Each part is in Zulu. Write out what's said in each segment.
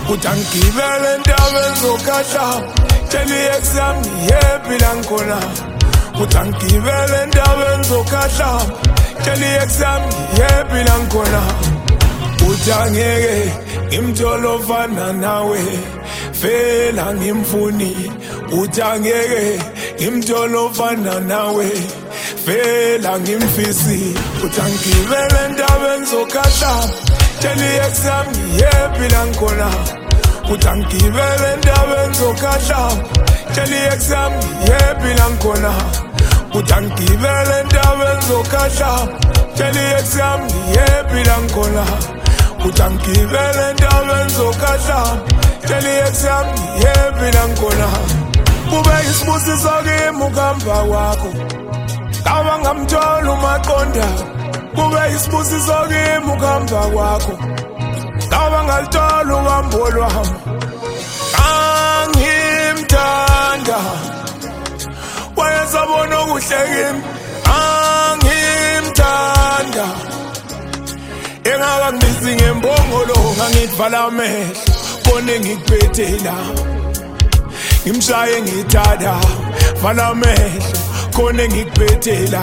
uthi angigibele entabeni zokahla tshela i-ex yami ngiyephi la ngikhona uthi angigibele entabeni zokahla tshela i-ex yami ngiyephi la ngikhona uthi angeke ngimthole ofana nawe vele angimfuni uthi angeke ngimthole ofana nawe vele angimfisi uthi angigibele entabeni zokahla tshela i-ex yami ngiyephi la ngikhona uthi angigibele entabeni zokahla tshela i-ex yami ngiyephi la ngikhona uthi angigibele entabeni zokahla tshela i-ex yami ngiyephi la ngikhona uthi angigibele entabeni zokahla tshela i-ex yami ngiyephi la ngikhona kube isibusiso kimi ukuhamba kwakho ngaba ngamthola umaqonda kube isibusiso kimi ukuhamba kwakho ngaba ngalithola uhambo lwami angimthanda wayesabona okuhle kimi angimthanda engakangisi ngembongolo ngangitvala amehlo bone ngikuphethela ngimshaye ngithada vala amehlo khona ngikuphethela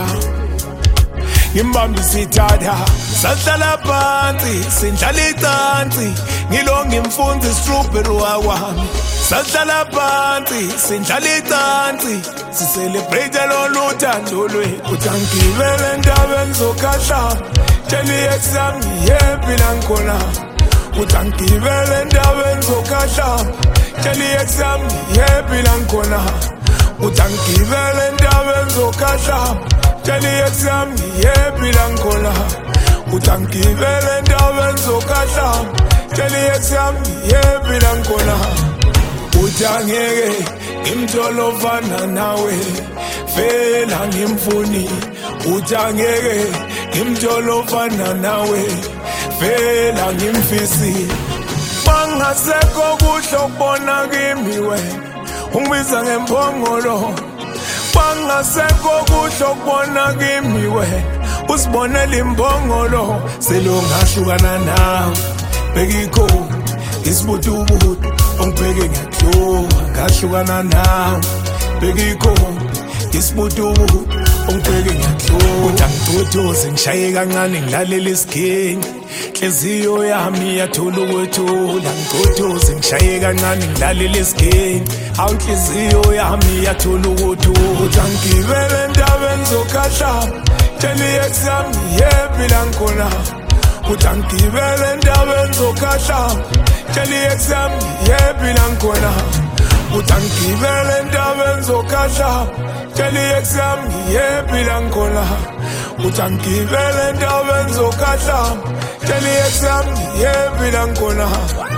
ngimbambisa ithada sahlala phansi sindlala icansi ngilonga imfunzi strawberry wami sahlala phansi sindlala icansi sicelebrate lolu thando lwethu uthi angigibele entabeni zokahla tshela i-ex yami ngiyephi la ngikhona uthi angigibele entabeni zokahla tshela i-ex yami ngiyephi la ngikhona uthi angigibele entabeni zokahla tshela i-ex yami ngiyephi la ngikhona uthi angigibele entabeni zokahla tshela i-ex yami ngiyephi la ngikhona uthi angeke ngimthole ofana nawe vele angimfuni uthi angeke ngimthole ofana nawe vele angimfisi bangasekho kuhle ukubona kimi wena ungibiza ngempongolo bangasekho kuhle ukubona kimi wena usibonela imbongolo selongahlukana nawe bekikho isibutubutu ongibheke ngiyahluka ngahlukana nawe bekikho isibutubutu ongibheke ngiyahluka uthi angitothoze ngishaye kancane ngilalela isiginci inhliziyo yami yathola ukwethula ngitothoze ngishaye kancane ngilalela isiginci awu inhliziyo yami yathola ukuthula uthi angigibele entabeni zokahla tshela i-ex yami ngiyephi la ngikhona uthi angigibele entabeni zokahla tshela i-ex yami ngiyephi la ngikhona uthi angigibele entabeni zokahla tshela i-ex yami ngiyephi la ngikhona uthi angigibele entabeni zokahla tshela i-ex yami ngiyephi la ngikhona